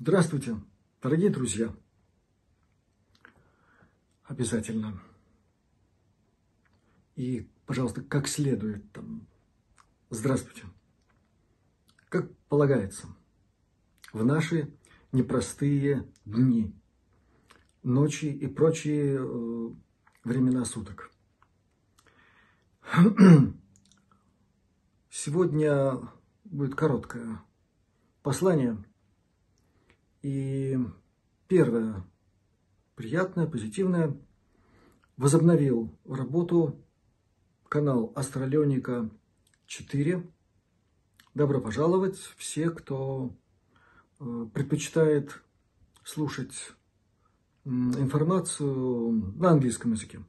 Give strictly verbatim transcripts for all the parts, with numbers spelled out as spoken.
Здравствуйте, дорогие друзья. Обязательно. И, пожалуйста, как следует там. Здравствуйте. Как полагается, в наши непростые дни, ночи и прочие э, времена суток. Сегодня будет короткое послание. И первое, приятное, позитивное, возобновил работу канал Астралионика четыре. Добро пожаловать все, кто предпочитает слушать информацию на английском языке.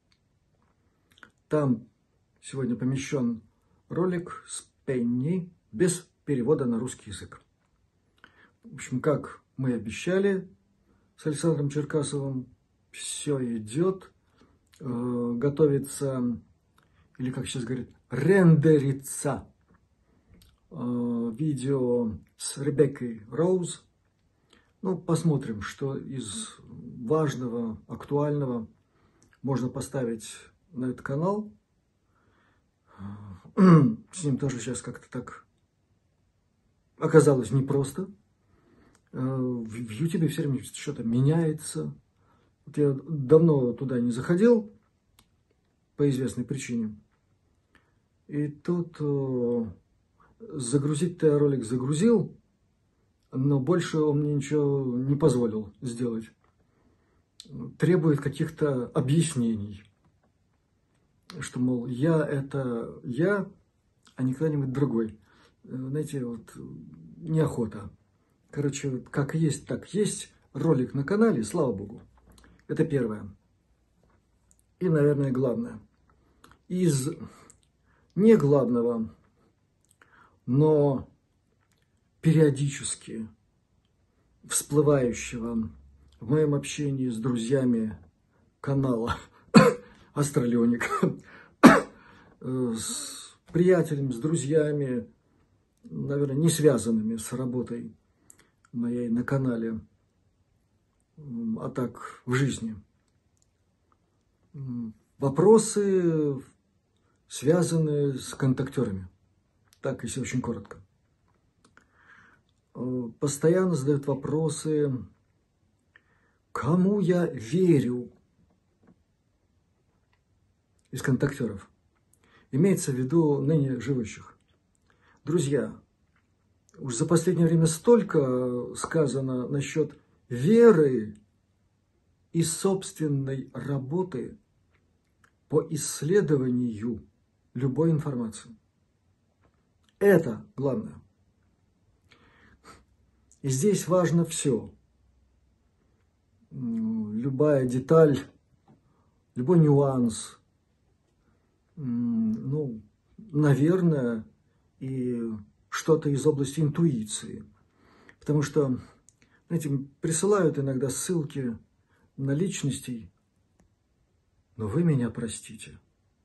Там сегодня помещен ролик с Пенни без перевода на русский язык. В общем, как мы обещали с Александром Черкасовым, все идет, э, готовится, или как сейчас говорят, рендерится э, видео с Ребеккой Роуз. Ну, посмотрим, что из важного, актуального можно поставить на этот канал. С ним тоже сейчас как-то так оказалось непросто. В Ютубе все время что-то меняется. Вот я давно туда не заходил по известной причине. И тут загрузить-то я ролик загрузил, но больше он мне ничего не позволил сделать. Требует каких-то объяснений. Что, мол, я это я, а не кто-нибудь другой. Знаете, вот неохота. Короче, как есть, так есть. Ролик на канале, слава богу. Это первое. И, наверное, главное. Из не главного, но периодически всплывающего в моем общении с друзьями канала Астралионик, с приятелями, с друзьями, наверное, не связанными с работой моей на канале, а так в жизни. Вопросы, связанные с контактерами. Так, если очень коротко. Постоянно задают вопросы, кому я верю из контактеров. Имеется в виду ныне живущих. Друзья, уж за последнее время столько сказано насчет веры и собственной работы по исследованию любой информации. Это главное. И здесь важно все. Любая деталь, любой нюанс, ну, наверное, и что-то из области интуиции. Потому что, знаете, присылают иногда ссылки на личностей, но вы меня простите.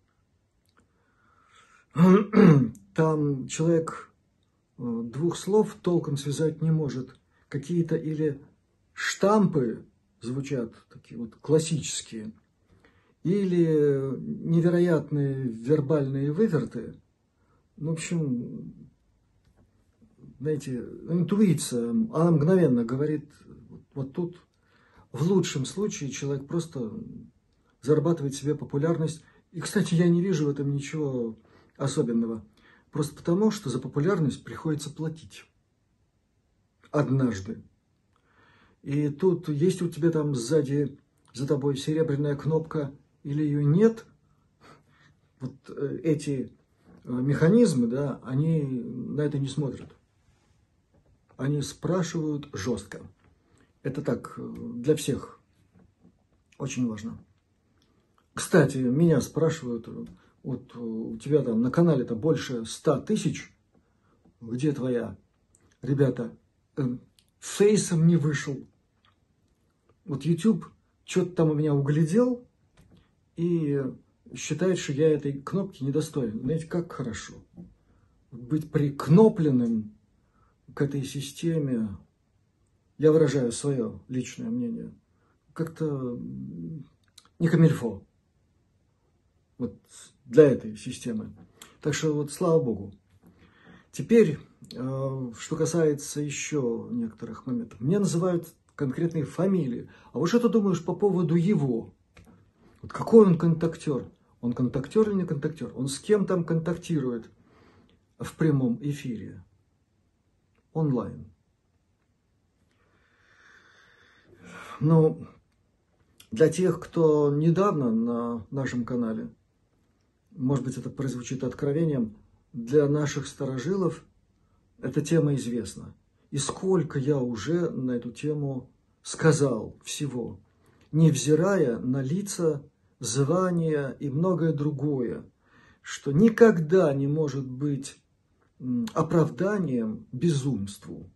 Там человек двух слов толком связать не может. Какие-то или штампы звучат, такие вот классические, или невероятные вербальные выверты. В общем, знаете, интуиция, она мгновенно говорит, вот тут в лучшем случае человек просто зарабатывает себе популярность. И, кстати, я не вижу в этом ничего особенного. Просто потому, что за популярность приходится платить. Однажды. И тут есть у тебя там сзади, за тобой серебряная кнопка или ее нет. Вот эти механизмы, да, они на это не смотрят. Они спрашивают жестко. Это так, для всех очень важно. Кстати, меня спрашивают, вот у тебя там на канале-то больше ста тысяч, где твоя? Ребята, фейсом не вышел. Вот YouTube что-то там у меня углядел и считает, что я этой кнопки недостоин. Знаете, как хорошо. Быть прикнопленным к этой системе я выражаю свое личное мнение, как-то не камильфо вот для этой системы. Так что вот слава Богу. Теперь, что касается еще некоторых моментов. Мне называют конкретные фамилии. А вот что ты думаешь по поводу его? Вот какой он контактер? Он контактер или не контактер? Он с кем там контактирует в прямом эфире? Онлайн. Ну, для тех, кто недавно на нашем канале, может быть, это прозвучит откровением, для наших старожилов эта тема известна. И сколько я уже на эту тему сказал всего, невзирая на лица, звания и многое другое, что никогда не может быть оправданием безумству.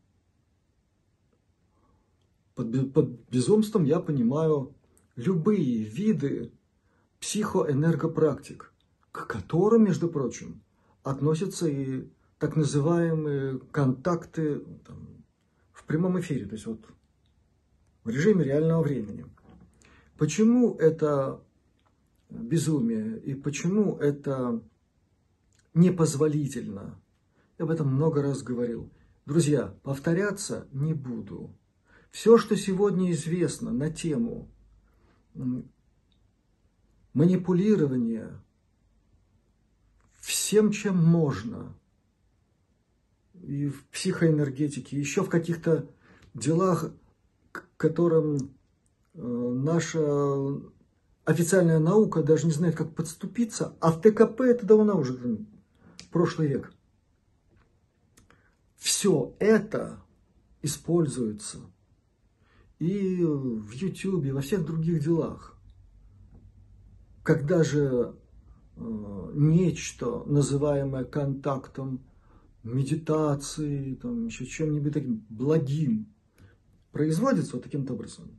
Под, под безумством я понимаю любые виды психоэнергопрактик, к которым, между прочим, относятся и так называемые контакты там, в прямом эфире, то есть вот в режиме реального времени. Почему это безумие и почему это непозволительно? Я об этом много раз говорил. Друзья, повторяться не буду. Все, что сегодня известно на тему манипулирования всем, чем можно, и в психоэнергетике, еще в каких-то делах, к которым наша официальная наука даже не знает, как подступиться, а в ТКП это давно уже прошлый век. Все это используется и в Ютубе, и во всех других делах. Когда же э, нечто, называемое контактом, медитацией, там, еще чем-нибудь таким благим, производится вот таким образом,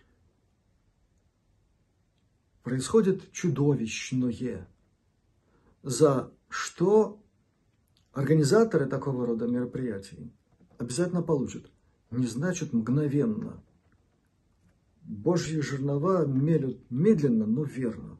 происходит чудовищное, за что организаторы такого рода мероприятий обязательно получат. Не значит мгновенно. Божьи жернова мелют медленно, но верно.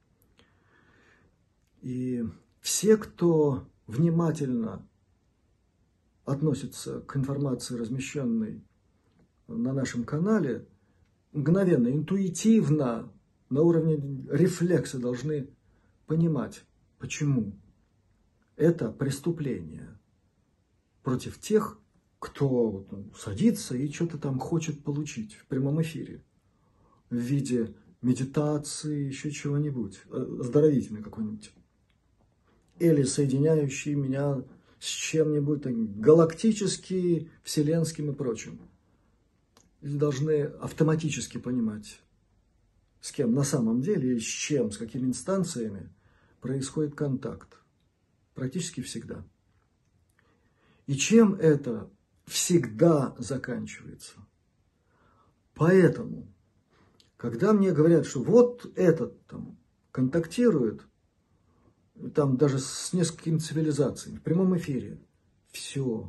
И все, кто внимательно относится к информации, размещенной на нашем канале, мгновенно, интуитивно, на уровне рефлекса должны понимать, почему это преступление против тех, кто садится и что-то там хочет получить в прямом эфире в виде медитации, еще чего-нибудь, оздоровительной какой-нибудь, или соединяющий меня с чем-нибудь так, галактически, вселенским и прочим. Люди должны автоматически понимать, с кем на самом деле, и с чем, с какими инстанциями происходит контакт. Практически всегда. И чем это всегда заканчивается. Поэтому, когда мне говорят, что вот этот там контактирует, там даже с несколькими цивилизациями, в прямом эфире, все.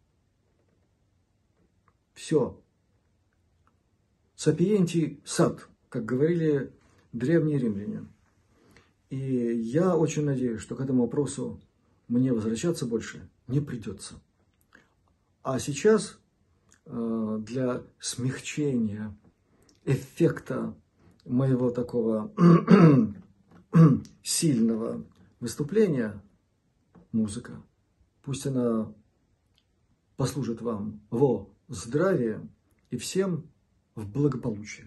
Все. Сапиенти сат, как говорили древние римляне. И я очень надеюсь, что к этому вопросу мне возвращаться больше не придется. А сейчас для смягчения эффекта моего такого сильного выступления музыка, пусть она послужит вам во здравие и всем в благополучие.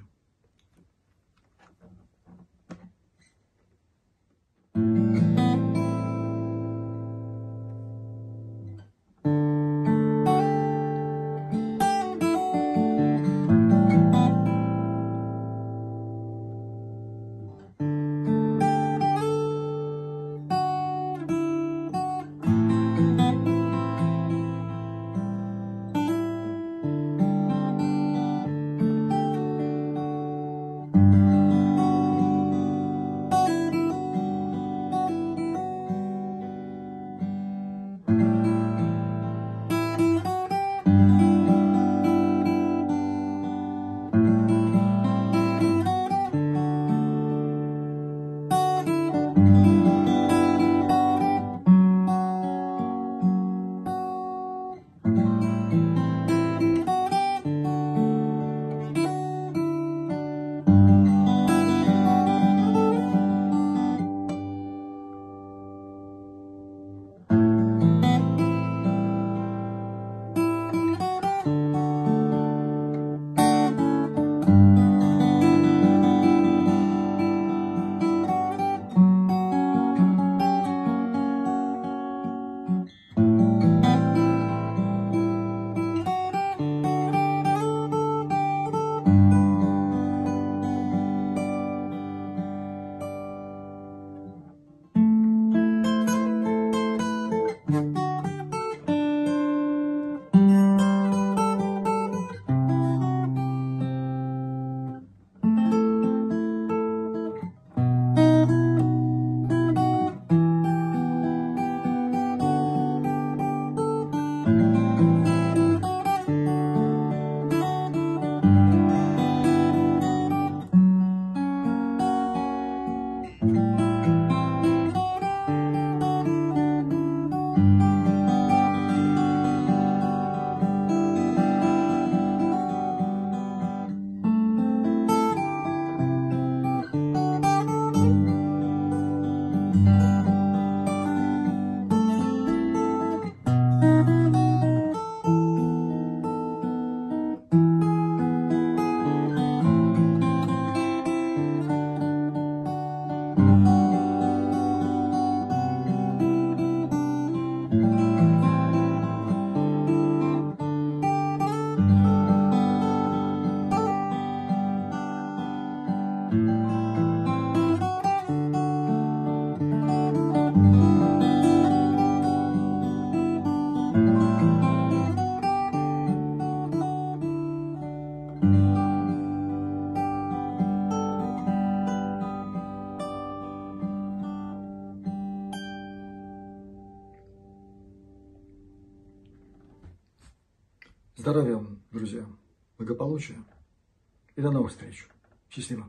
Здоровья вам, друзья, благополучия и до новых встреч. Счастливо.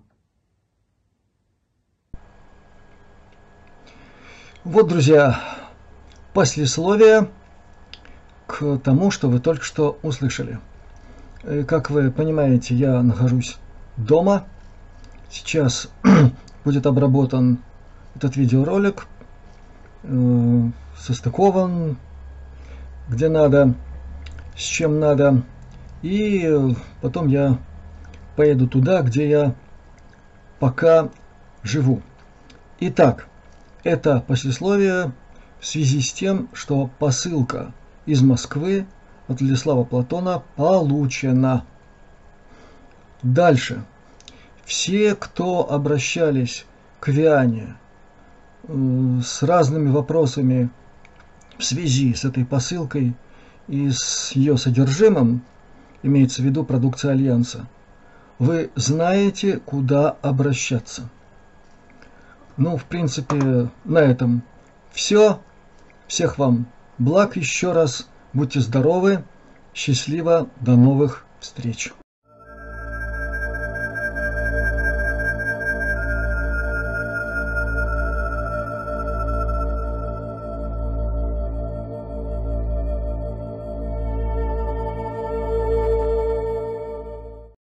Вот, друзья, послесловие к тому, что вы только что услышали. Как вы понимаете, я нахожусь дома. Сейчас будет обработан этот видеоролик, состыкован, где надо, с чем надо. И потом я поеду туда, где я пока живу. Итак, это послесловие в связи с тем, что посылка из Москвы от Владислава Платона получена. Дальше. Все, кто обращались к Виане э, с разными вопросами в связи с этой посылкой и с ее содержимым, имеется в виду продукция Альянса, вы знаете, куда обращаться. Ну, в принципе, на этом все. Всех вам благ еще раз. Будьте здоровы. Счастливо. До новых встреч.